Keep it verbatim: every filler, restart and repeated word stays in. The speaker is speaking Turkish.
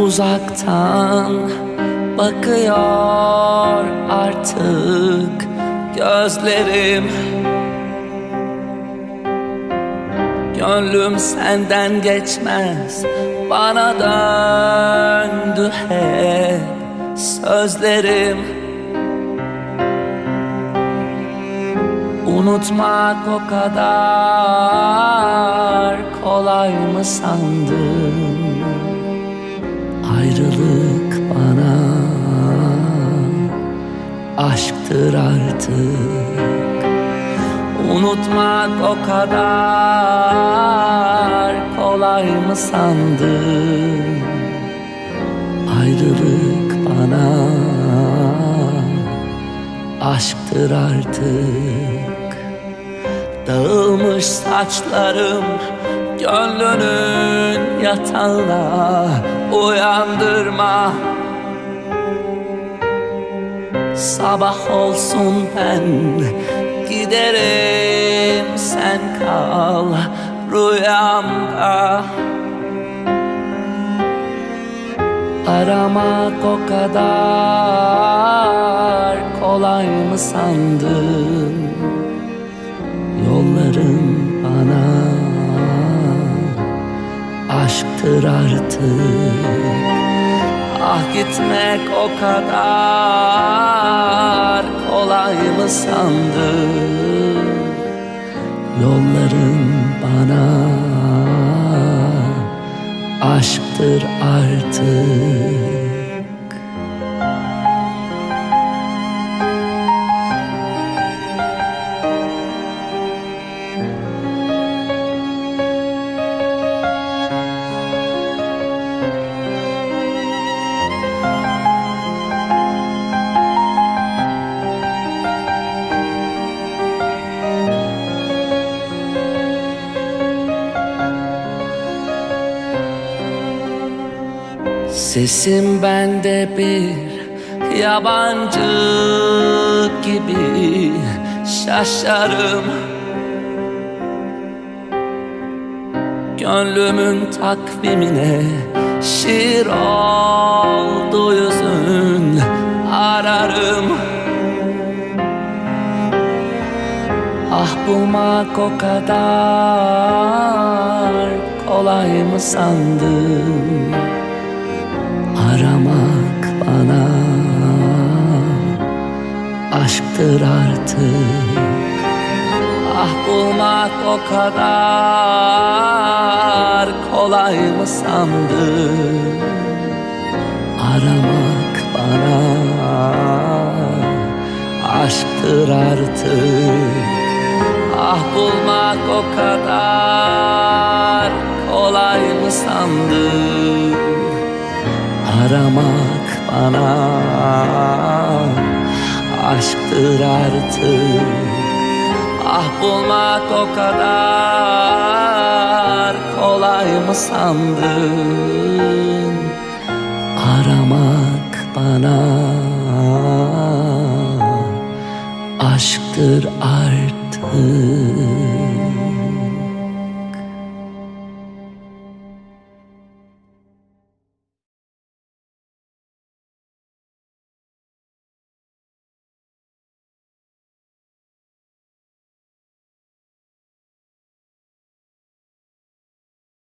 Uzaktan bakıyor artık gözlerim. Gönlüm senden geçmez, bana döndü hep sözlerim. Unutmak o kadar kolay mı sandın? Ayrılık bana aşktır artık. Unutmak o kadar kolay mı sandın? Ayrılık bana aşktır artık. Dağılmış saçlarım gönlünün yatağına, uyandırma. Sabah olsun ben giderim, sen kal rüyamda. Aramak o kadar kolay mı sandın? Yolların bana aşktır artık. Ah, gitmek o kadar kolay mı sandın? Yolların bana aşktır artık. Sesim bende bir yabancı gibi, şaşarım. Gönlümün takvimine şiir oldu yüzün, ararım. Ah, bulmak o kadar kolay mı sandın? Aramak bana aşktır artık. Ah, bulmak o kadar kolay mı sandın? Aramak bana aşktır artık. Ah, bulmak o kadar kolay mı sandın? Aramak bana aşktır artık. Ah, bulmak o kadar kolay mı sandın? Aramak bana aşktır artık.